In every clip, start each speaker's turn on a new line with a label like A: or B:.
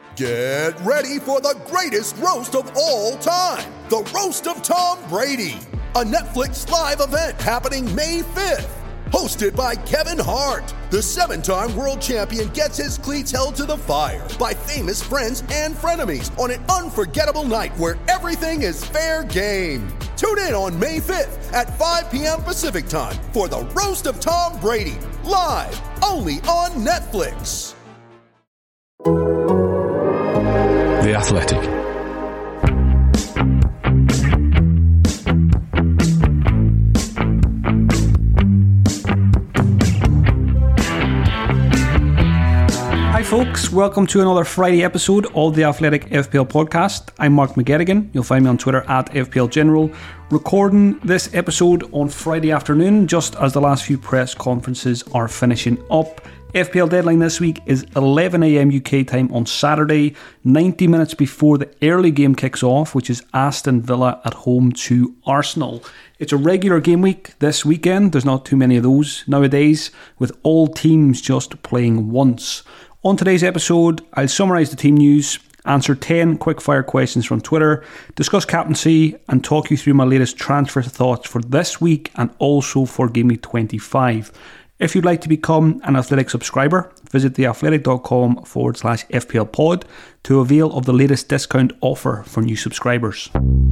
A: Get ready for the greatest roast of all time, the Roast of Tom Brady, a Netflix live event happening May 5th. Hosted by Kevin Hart, the 7-time world champion gets his cleats held to the fire by famous friends and frenemies on an unforgettable night where everything is fair game. Tune in on May 5th at 5 p.m. Pacific time for the Roast of Tom Brady, live only on Netflix.
B: The Athletic.
C: Hi folks, welcome to another Friday episode of the Athletic FPL podcast. I'm Mark McGettigan. You'll find me on Twitter at FPL General, recording this episode on Friday afternoon, just as the last few press conferences are finishing up. FPL deadline this week is 11 a.m. UK time on Saturday, 90 minutes before the early game kicks off, which is Aston Villa at home to Arsenal. It's a regular game week this weekend. There's not too many of those nowadays, with all teams just playing once. On today's episode, I'll summarise the team news, answer 10 quickfire questions from Twitter, discuss captaincy, and talk you through my latest transfer thoughts for this week and also for Game Week 25. If you'd like to become an Athletic subscriber, visit theathletic.com/FPL pod to avail of the latest discount offer for new subscribers.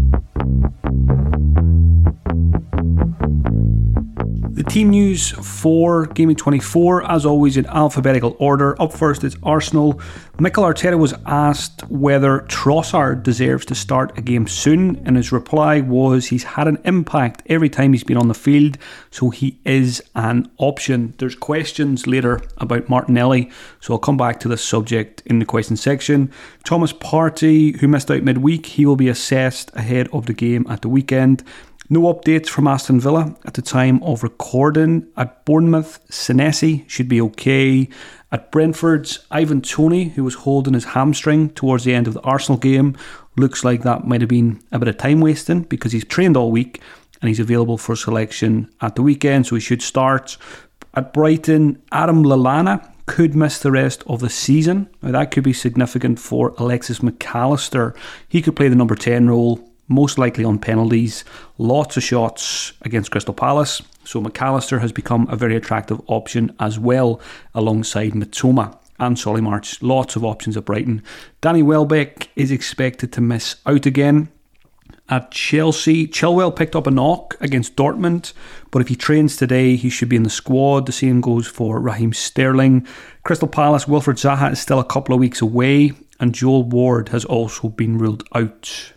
C: The team news for Game Week 24, as always, in alphabetical order. Up first is Arsenal. Mikel Arteta was asked whether Trossard deserves to start a game soon, and his reply was he's had an impact every time he's been on the field, so he is an option. There's questions later about Martinelli, so I'll come back to this subject in the question section. Thomas Partey, who missed out midweek, he will be assessed ahead of the game at the weekend. No updates from Aston Villa at the time of recording. At Bournemouth, Senesi should be okay. At Brentford's, Ivan Toney, who was holding his hamstring towards the end of the Arsenal game, looks like that might have been a bit of time wasting because he's trained all week and he's available for selection at the weekend, so he should start. At Brighton, Adam Lallana could miss the rest of the season. Now, that could be significant for Alexis McAllister. He could play the number 10 role, most likely on penalties. Lots of shots against Crystal Palace, so McAllister has become a very attractive option as well, alongside Mitoma and Solly March. Lots of options at Brighton. Danny Welbeck is expected to miss out again. At Chelsea, Chilwell picked up a knock against Dortmund, but if he trains today, he should be in the squad. The same goes for Raheem Sterling. Crystal Palace, Wilfried Zaha is still a couple of weeks away, and Joel Ward has also been ruled out.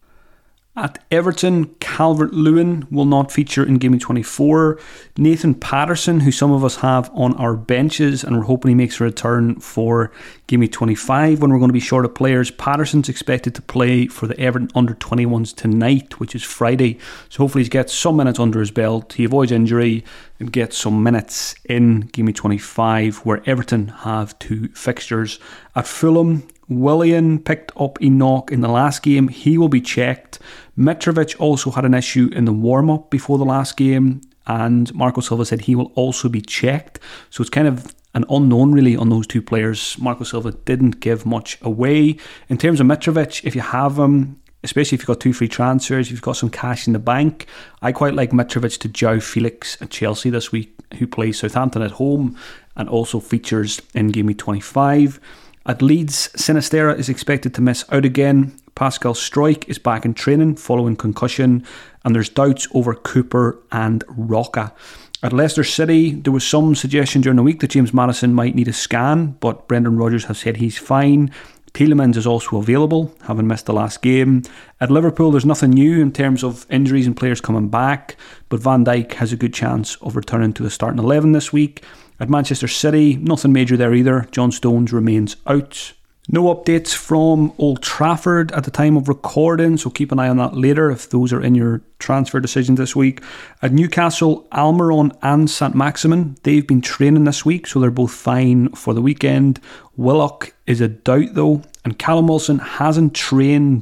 C: At Everton, Calvert-Lewin will not feature in Game Week 24. Nathan Patterson, who some of us have on our benches, and we're hoping he makes a return for Game Week 25 when we're going to be short of players. Patterson's expected to play for the Everton under-21s tonight, which is Friday. So hopefully he gets some minutes under his belt. He avoids injury and gets some minutes in Game Week 25, where Everton have two fixtures. At Fulham, Willian picked up a knock in the last game. He will be checked. Mitrovic also had an issue in the warm-up before the last game, and Marco Silva said he will also be checked. So it's kind of an unknown really on those two players. Marco Silva didn't give much away. In terms of Mitrovic, if you have him, especially if you've got two free transfers, if you've got some cash in the bank, I quite like Mitrovic to João Felix at Chelsea this week, who plays Southampton at home and also features in Game Week 25. At Leeds, Sinisterra is expected to miss out again. Pascal Struijk is back in training following concussion, and there's doubts over Cooper and Roca. At Leicester City, there was some suggestion during the week that James Maddison might need a scan, but Brendan Rodgers has said he's fine. Tielemans is also available, having missed the last game. At Liverpool, there's nothing new in terms of injuries and players coming back, but Van Dijk has a good chance of returning to the starting 11 this week. At Manchester City, nothing major there either. John Stones remains out. No updates from Old Trafford at the time of recording, so keep an eye on that later if those are in your transfer decisions this week. At Newcastle, Almiron and Saint-Maximin, they've been training this week, so they're both fine for the weekend. Willock is a doubt though, and Callum Wilson hasn't trained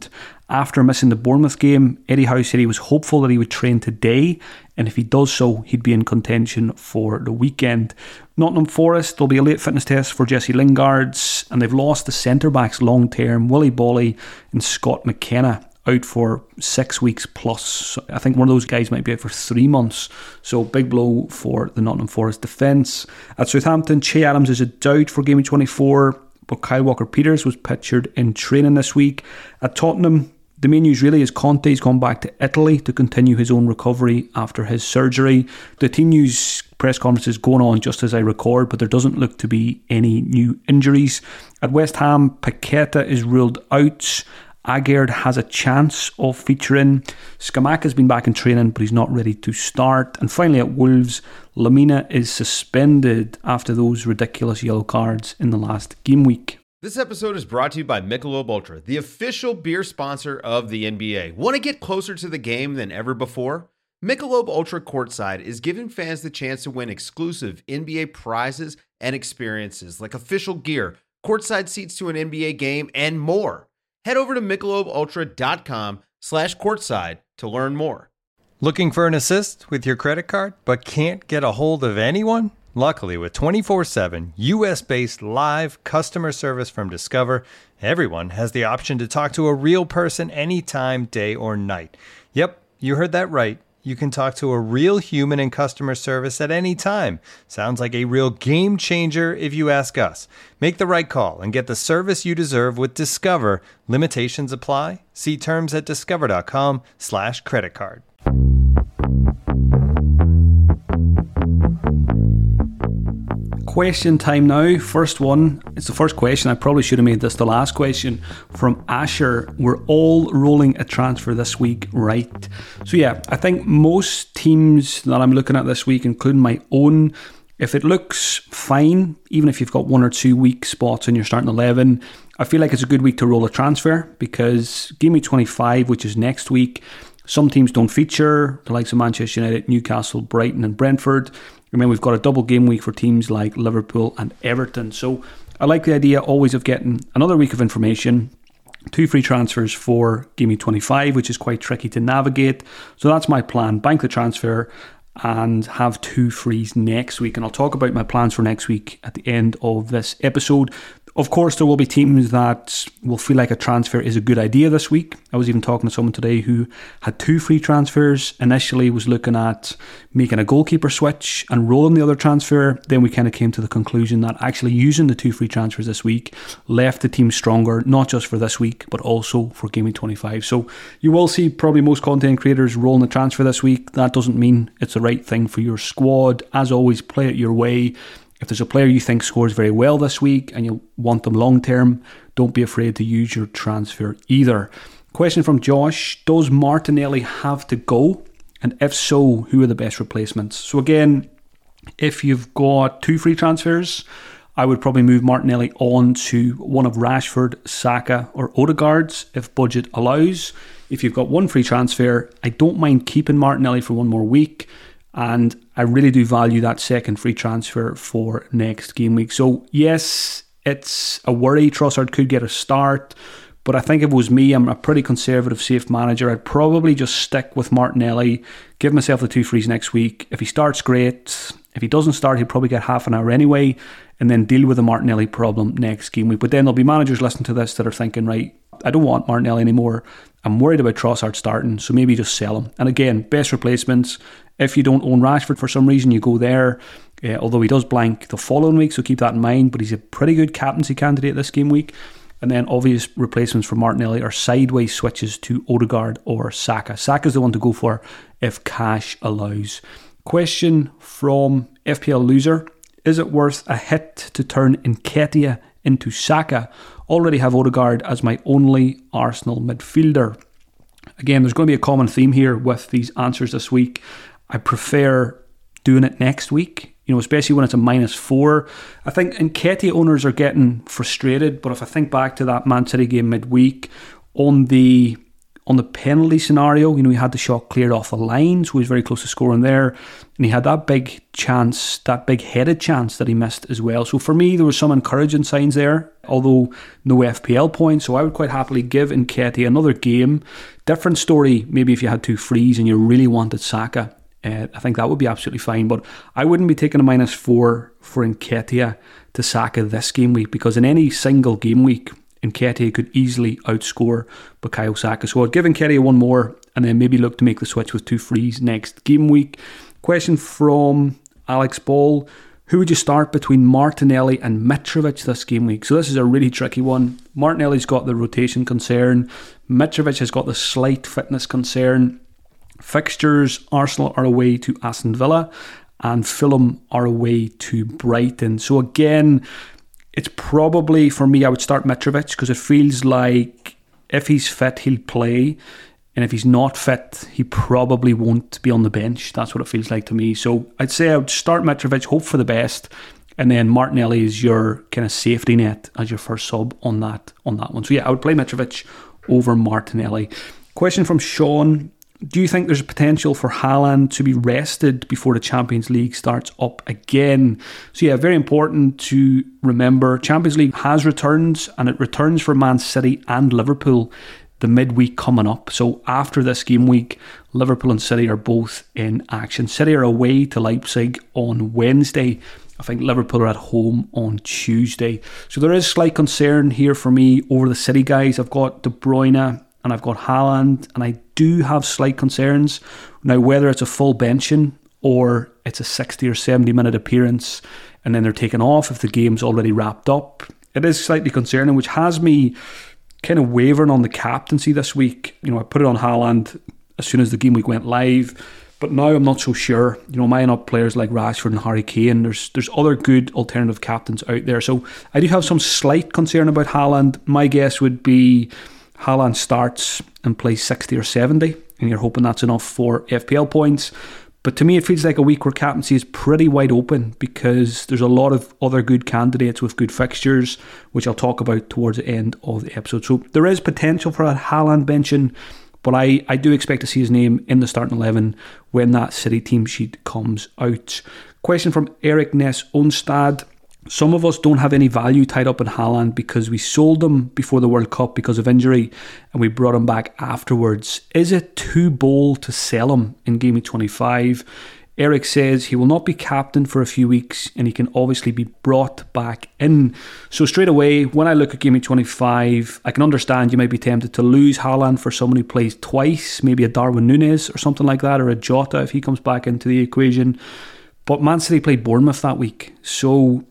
C: After missing the Bournemouth game, Eddie Howe said he was hopeful that he would train today, and if he does so, he'd be in contention for the weekend. Nottingham Forest, there'll be a late fitness test for Jesse Lingard's, and they've lost the centre-backs long-term, Willie Bolly and Scott McKenna, out for 6 weeks plus. So I think one of those guys might be out for 3 months. So big blow for the Nottingham Forest defence. At Southampton, Che Adams is a doubt for Game Week 24, but Kyle Walker-Peters was pictured in training this week. At Tottenham, the main news really is Conte's gone back to Italy to continue his own recovery after his surgery. The team news press conference is going on just as I record, but there doesn't look to be any new injuries. At West Ham, Paqueta is ruled out. Agard has a chance of featuring. Scamacca has been back in training, but he's not ready to start. And finally at Wolves, Lamina is suspended after those ridiculous yellow cards in the last game week.
D: This episode is brought to you by Michelob Ultra, the official beer sponsor of the NBA. Want to get closer to the game than ever before? Michelob Ultra Courtside is giving fans the chance to win exclusive NBA prizes and experiences like official gear, courtside seats to an NBA game, and more. Head over to MichelobUltra.com/courtside to learn more.
E: Looking for an assist with your credit card but can't get a hold of anyone? Luckily, with 24/7 US-based live customer service from Discover, everyone has the option to talk to a real person anytime, day or night. Yep, you heard that right. You can talk to a real human in customer service at any time. Sounds like a real game changer if you ask us. Make the right call and get the service you deserve with Discover. Limitations apply. See terms at discover.com/creditcard.
C: Question time now. First one. It's the first question. I probably should have made this the last question. From Asher. We're all rolling a transfer this week, right? So yeah, I think most teams that I'm looking at this week, including my own, if it looks fine, even if you've got 1 or 2 weak spots in your starting 11, I feel like it's a good week to roll a transfer because Game Week 25, which is next week, some teams don't feature, the likes of Manchester United, Newcastle, Brighton and Brentford. And then we've got a double game week for teams like Liverpool and Everton. So I like the idea always of getting another week of information. 2 free transfers for Game Week 25, which is quite tricky to navigate. So that's my plan. Bank the transfer and have 2 frees next week. And I'll talk about my plans for next week at the end of this episode. Of course, there will be teams that will feel like a transfer is a good idea this week. I was even talking to someone today who had 2 free transfers. Initially was looking at making a goalkeeper switch and rolling the other transfer. Then we kind of came to the conclusion that actually using the 2 free transfers this week left the team stronger, not just for this week, but also for Game Week 25. So you will see probably most content creators rolling the transfer this week. That doesn't mean it's the right thing for your squad. As always, play it your way. If there's a player you think scores very well this week and you want them long term, don't be afraid to use your transfer either. Question from Josh, does Martinelli have to go? And if so, who are the best replacements? So again, if you've got 2 free transfers, I would probably move Martinelli on to one of Rashford, Saka or Odegaard's if budget allows. If you've got 1 free transfer, I don't mind keeping Martinelli for 1 more week. And I really do value that second free transfer for next game week. So yes, it's a worry. Trossard could get a start. But I think if it was me, I'm a pretty conservative, safe manager. I'd probably just stick with Martinelli, give myself the 2 frees next week. If he starts, great. If he doesn't start, he'll probably get half an hour anyway. And then deal with the Martinelli problem next game week. But then there'll be managers listening to this that are thinking, right, I don't want Martinelli anymore. I'm worried about Trossard starting, so maybe just sell him. And again, best replacements. If you don't own Rashford for some reason, you go there. Although he does blank the following week, so keep that in mind. But he's a pretty good captaincy candidate this game week. And then obvious replacements for Martinelli are sideways switches to Odegaard or Saka. Saka's the one to go for if cash allows. Question from FPL Loser. Is it worth a hit to turn Nketiah into Saka? Already have Odegaard as my only Arsenal midfielder. Again, there's going to be a common theme here with these answers this week. I prefer doing it next week, especially when it's a -4. I think Nketiah owners are getting frustrated, but if I think back to that Man City game midweek, on the on the penalty scenario, he had the shot cleared off the line, so he was very close to scoring there. And he had that big chance, that big headed chance that he missed as well. So for me, there was some encouraging signs there, although no FPL points. So I would quite happily give Nketiah another game. Different story, maybe if you had 2 frees and you really wanted Saka. I think that would be absolutely fine. But I wouldn't be taking a -4 for Nketiah to Saka this game week, because in any single game week, Nketiah could easily outscore Bukayo Saka. So I'd give Nketiah one more and then maybe look to make the switch with 2 frees next game week. Question from Alex Ball. Who would you start between Martinelli and Mitrovic this game week? So this is a really tricky one. Martinelli's got the rotation concern. Mitrovic has got the slight fitness concern. Fixtures, Arsenal are away to Aston Villa and Fulham are away to Brighton. So again, it's probably, for me, I would start Mitrovic because it feels like if he's fit, he'll play. And if he's not fit, he probably won't be on the bench. That's what it feels like to me. So I'd say I would start Mitrovic, hope for the best. And then Martinelli is your kind of safety net as your first sub on that one. So yeah, I would play Mitrovic over Martinelli. Question from Sean. Do you think there's a potential for Haaland to be rested before the Champions League starts up again? So yeah, very important to remember. Champions League has returns, and it returns for Man City and Liverpool the midweek coming up. So after this game week, Liverpool and City are both in action. City are away to Leipzig on Wednesday. I think Liverpool are at home on Tuesday. So there is slight concern here for me over the City guys. I've got De Bruyne and I've got Haaland, and I do have slight concerns. Now, whether it's a full benching or it's a 60 or 70 minute appearance and then they're taken off if the game's already wrapped up, it is slightly concerning, which has me kind of wavering on the captaincy this week. I put it on Haaland as soon as the game week went live, but now I'm not so sure. Mine up players like Rashford and Harry Kane. There's other good alternative captains out there. So I do have some slight concern about Haaland. My guess would be Haaland starts and plays 60 or 70, and you're hoping that's enough for FPL points. But to me, it feels like a week where captaincy is pretty wide open because there's a lot of other good candidates with good fixtures, which I'll talk about towards the end of the episode. So there is potential for a Haaland benching, but I do expect to see his name in the starting 11 when that City team sheet comes out. Question from Eric Ness Onstad. Some of us don't have any value tied up in Haaland because we sold him before the World Cup because of injury and we brought him back afterwards. Is it too bold to sell him in Game Week 25? Eric says he will not be captain for a few weeks and he can obviously be brought back in. So straight away, when I look at Game Week 25, I can understand you might be tempted to lose Haaland for someone who plays twice, maybe a Darwin Núñez or something like that, or a Jota if he comes back into the equation. But Man City played Bournemouth that week, so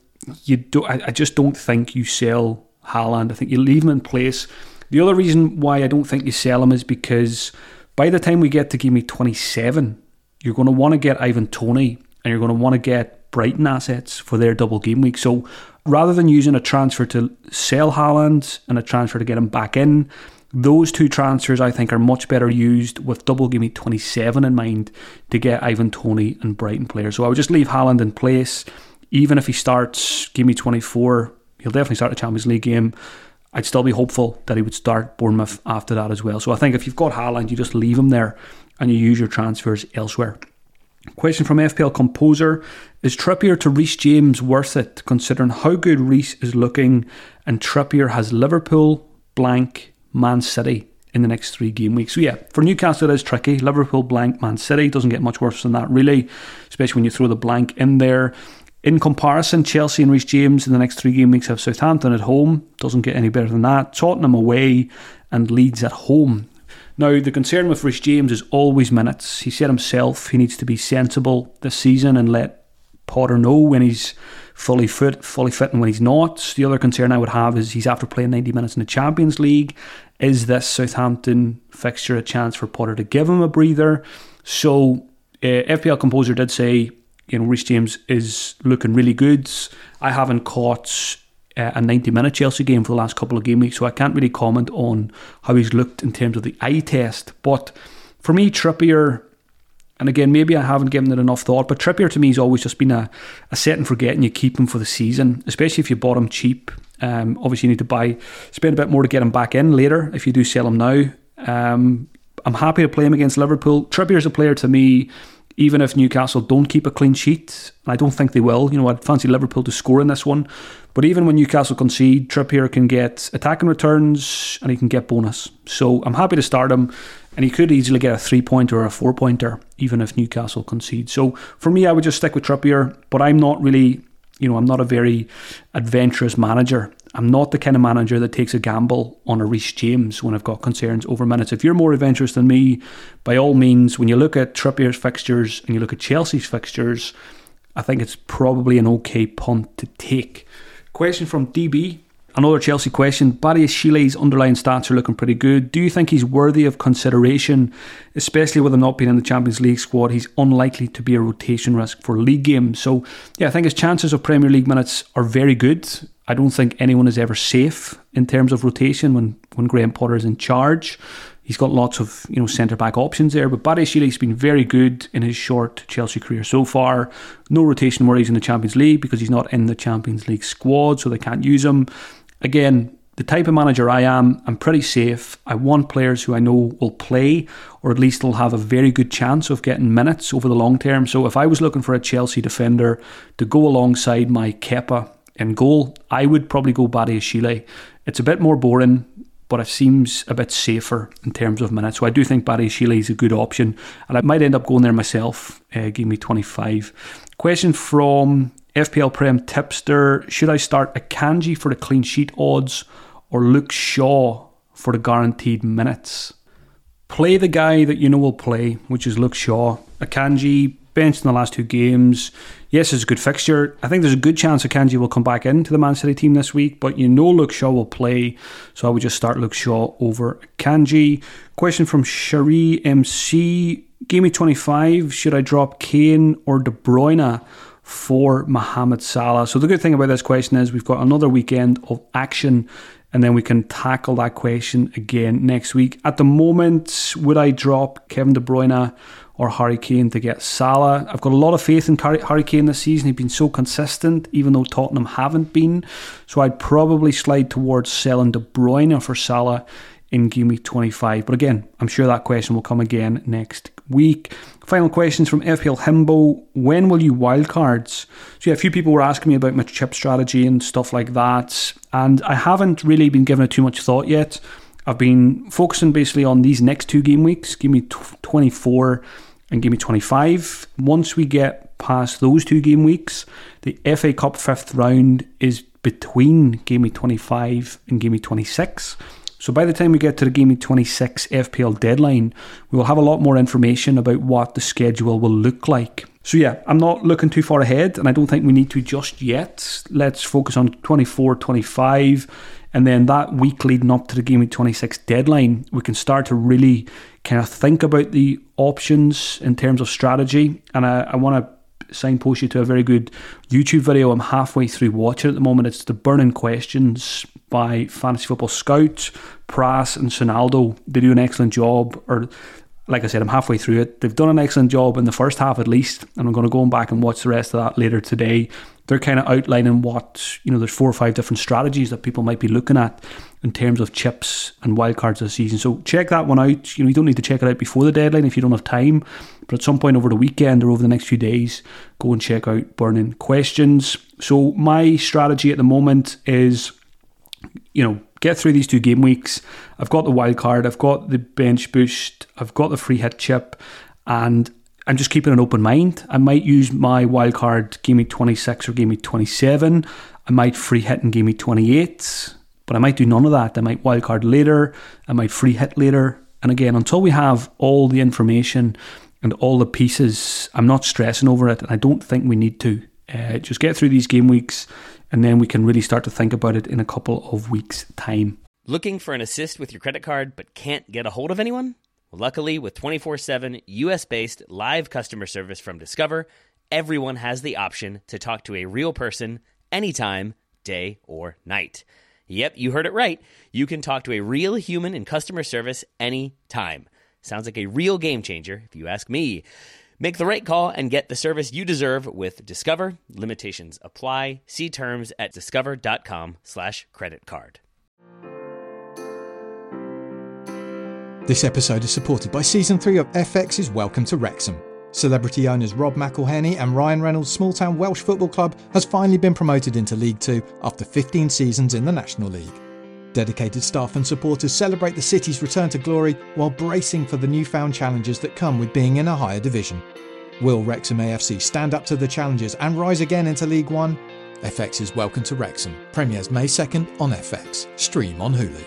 C: I just don't think you sell Haaland. I think you leave him in place. The other reason why I don't think you sell him is because by the time we get to Game Week 27, you're going to want to get Ivan Toney and you're going to want to get Brighton assets for their double game week. So rather than using a transfer to sell Haaland and a transfer to get him back in, those two transfers I think are much better used with double game week 27 in mind to get Ivan Toney and Brighton players. So I would just leave Haaland in place. Even if he starts Game Week 24, he'll definitely start a Champions League game. I'd still be hopeful that he would start Bournemouth after that as well. So I think if you've got Haaland, you just leave him there and you use your transfers elsewhere. Question from FPL Composer. Is Trippier to Reece James worth it, considering how good Reece is looking and Trippier has Liverpool, blank, Man City in the next 3 game weeks? So yeah, for Newcastle it is tricky. Liverpool, blank, Man City. Doesn't get much worse than that really, especially when you throw the blank in there. In comparison, Chelsea and Reece James in the next 3 game weeks have Southampton at home. Doesn't get any better than that. Tottenham away and Leeds at home. Now, the concern with Reece James is always minutes. He said himself he needs to be sensible this season and let Potter know when he's fully fit and when he's not. The other concern I would have is he's after playing 90 minutes in the Champions League. Is this Southampton fixture a chance for Potter to give him a breather? So, FPL Composer did say, Reece James is looking really good. I haven't caught a 90-minute Chelsea game for the last couple of game weeks, so I can't really comment on how he's looked in terms of the eye test. But for me, Trippier, and again, maybe I haven't given it enough thought, but Trippier to me has always just been a set and forget, and you keep him for the season, especially if you bought him cheap. Obviously, you need to spend a bit more to get him back in later if you do sell him now. I'm happy to play him against Liverpool. Trippier's a player to me, even if Newcastle don't keep a clean sheet, I don't think they will. I'd fancy Liverpool to score in this one. But even when Newcastle concede, Trippier can get attacking returns and he can get bonus. So I'm happy to start him, and he could easily get a 3-pointer or a 4-pointer, even if Newcastle concede. So for me, I would just stick with Trippier, but I'm not really, I'm not a very adventurous manager. I'm not the kind of manager that takes a gamble on a Reece James when I've got concerns over minutes. If you're more adventurous than me, by all means, when you look at Trippier's fixtures and you look at Chelsea's fixtures, I think it's probably an okay punt to take. Question from DB. Another Chelsea question. Badiashile's underlying stats are looking pretty good. Do you think he's worthy of consideration, especially with him not being in the Champions League squad? He's unlikely to be a rotation risk for league games. So, yeah, I think his chances of Premier League minutes are very good. I don't think anyone is ever safe in terms of rotation when Graham Potter is in charge. He's got lots of centre-back options there, but Badiashile's been very good in his short Chelsea career so far. No rotation worries in the Champions League because he's not in the Champions League squad, so they can't use him. Again, the type of manager I am, I'm pretty safe. I want players who I know will play, or at least will have a very good chance of getting minutes over the long term. So if I was looking for a Chelsea defender to go alongside my Kepa in goal, I would probably go Badiashile. It's a bit more boring, but it seems a bit safer in terms of minutes. So I do think Badiashile is a good option, and I might end up going there myself. Give me 25. Question from FPL Prem Tipster. Should I start Akanji for the clean sheet odds or Luke Shaw for the guaranteed minutes? Play the guy that you know will play, which is Luke Shaw. Akanji, benched in the last 2 games. Yes, it's a good fixture. I think there's a good chance Akanji will come back into the Man City team this week, but Luke Shaw will play, so I would just start Luke Shaw over Akanji. Question from Cherie MC. Give me 25. Should I drop Kane or De Bruyne for Mohamed Salah? So the good thing about this question is we've got another weekend of action, and then we can tackle that question again next week. At the moment, would I drop Kevin De Bruyne or Harry Kane to get Salah? I've got a lot of faith in Harry Kane this season. He's been so consistent, even though Tottenham haven't been. So I'd probably slide towards selling De Bruyne for Salah in Give Me 25. But again, I'm sure that question will come again next week. Final questions from FPL Himbo. When will you wildcards? So yeah, a few people were asking me about my chip strategy and stuff like that, and I haven't really been giving it too much thought yet. I've been focusing basically on these next 2 game weeks, Give Me 24 and Give Me 25. Once we get past those 2 game weeks, the FA Cup 5th round is between Give Me 25 and Give Me 26. So by the time we get to the Give Me 26 FPL deadline, we will have a lot more information about what the schedule will look like. So yeah, I'm not looking too far ahead, and I don't think we need to just yet. Let's focus on 24, 25, and then that week leading up to the Give Me 26 deadline, we can start to really kind of think about the options in terms of strategy. And I want to signpost you to a very good YouTube video I'm halfway through watching at the moment. It's the Burning Questions by Fantasy Football Scout, Pras and Sonaldo. They do an excellent job, or like I said, I'm halfway through it. They've done an excellent job in the first half at least, and I'm going to go back and watch the rest of that later today. They're kind of outlining what, there's 4 or 5 different strategies that people might be looking at in terms of chips and wildcards this season. So check that one out. You don't need to check it out before the deadline if you don't have time, but at some point over the weekend or over the next few days, go and check out Burning Questions. So my strategy at the moment is, get through these 2 game weeks. I've got the wild card, I've got the bench boost, I've got the free hit chip, and I'm just keeping an open mind. I might use my wild card Give Me 26 or Give Me 27. I might free hit and Give Me 28, but I might do none of that. I might wild card later, I might free hit later. And again, until we have all the information and all the pieces, I'm not stressing over it, and I don't think we need to. Just get through these game weeks, and then we can really start to think about it in a couple of weeks' time.
F: Looking for an assist with your credit card but can't get a hold of anyone? Well, luckily, with 24/7 US-based live customer service from Discover, everyone has the option to talk to a real person anytime, day or night. Yep, you heard it right. You can talk to a real human in customer service anytime. Sounds like a real game changer, if you ask me. Make the right call and get the service you deserve with Discover. Limitations apply. See terms at discover.com/creditcard.
G: This episode is supported by Season 3 of FX's Welcome to Wrexham. Celebrity owners Rob McElhenney and Ryan Reynolds' small-town Welsh football club has finally been promoted into League 2 after 15 seasons in the National League. Dedicated staff and supporters celebrate the city's return to glory while bracing for the newfound challenges that come with being in a higher division. Will Wrexham AFC stand up to the challenges and rise again into League 1? FX's Welcome to Wrexham premieres May 2nd on FX. Stream on Hulu.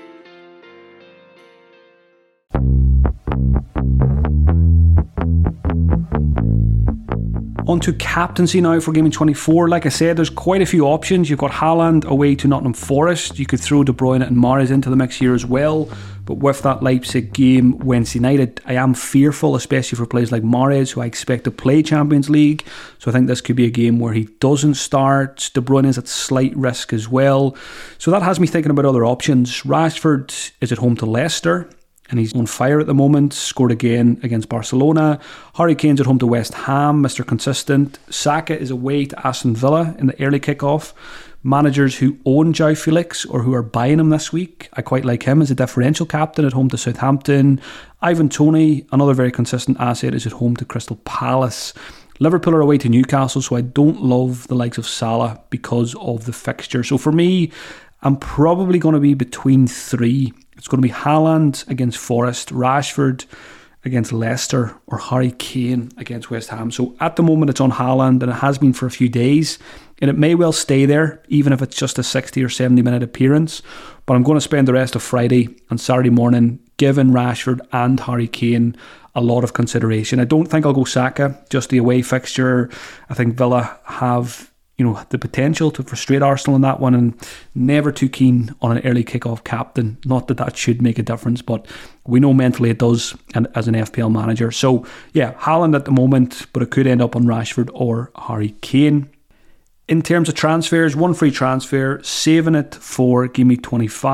C: On to captaincy now for Game Week 24. Like I said, there's quite a few options. You've got Haaland away to Nottingham Forest. You could throw De Bruyne and Mahrez into the mix here as well. But with that Leipzig game Wednesday night, I am fearful, especially for players like Mahrez, who I expect to play Champions League. So I think this could be a game where he doesn't start. De Bruyne is at slight risk as well. So that has me thinking about other options. Rashford is at home to Leicester, and he's on fire at the moment, scored again against Barcelona. Harry Kane's at home to West Ham, Mr. Consistent. Saka is away to Aston Villa in the early kickoff. Managers who own João Felix or who are buying him this week, I quite like him as a differential captain at home to Southampton. Ivan Toney, another very consistent asset, is at home to Crystal Palace. Liverpool are away to Newcastle, so I don't love the likes of Salah because of the fixture. So for me, I'm probably going to be between three. It's going to be Haaland against Forest, Rashford against Leicester, or Harry Kane against West Ham. So at the moment it's on Haaland, and it has been for a few days, and it may well stay there even if it's just a 60 or 70 minute appearance. But I'm going to spend the rest of Friday and Saturday morning giving Rashford and Harry Kane a lot of consideration. I don't think I'll go Saka, just the away fixture. I think Villa have the potential to frustrate Arsenal in that one, and never too keen on an early kickoff captain. Not that should make a difference, but we know mentally it does, and as an FPL manager. So yeah, Haaland at the moment, but it could end up on Rashford or Harry Kane. In terms of transfers, one free transfer, saving it for Game Week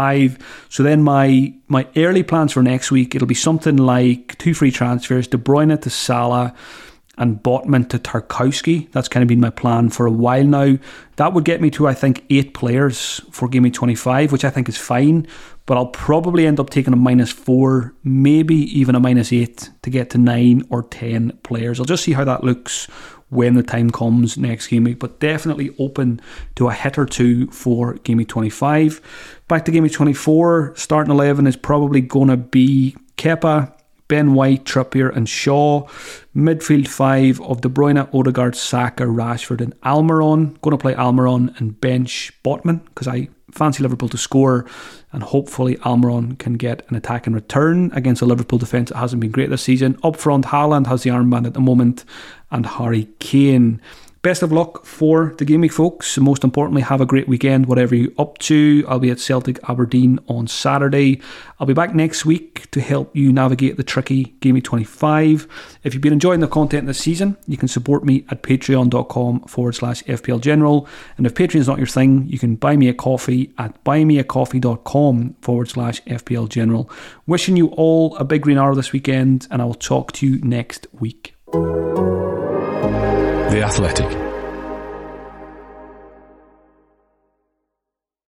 C: 25. So then my early plans for next week, it'll be something like 2 free transfers, De Bruyne to Salah and Botman to Tarkowski. That's kind of been my plan for a while now. That would get me to, I think, 8 players for Game Week 25, which I think is fine. But I'll probably end up taking a -4, maybe even a -8 to get to 9 or 10 players. I'll just see how that looks when the time comes next game week, but definitely open to a hit or two for Game Week 25. Back to Game Week 24, starting 11 is probably going to be Kepa, Ben White, Trippier and Shaw. Midfield 5 of De Bruyne, Odegaard, Saka, Rashford and Almiron. Going to play Almiron and bench Botman because I fancy Liverpool to score, and hopefully Almiron can get an attack in return against a Liverpool defence that hasn't been great this season. Up front, Haaland has the armband at the moment, and Harry Kane. Best of luck for the game week, folks. Most importantly, have a great weekend, whatever you're up to. I'll be at Celtic Aberdeen on Saturday. I'll be back next week to help you navigate the tricky Game Week 25. If you've been enjoying the content this season, you can support me at patreon.com/FPL General. And if Patreon is not your thing, you can buy me a coffee at buymeacoffee.com/FPL General. Wishing you all a big green arrow this weekend, and I will talk to you next week.
B: The Athletic.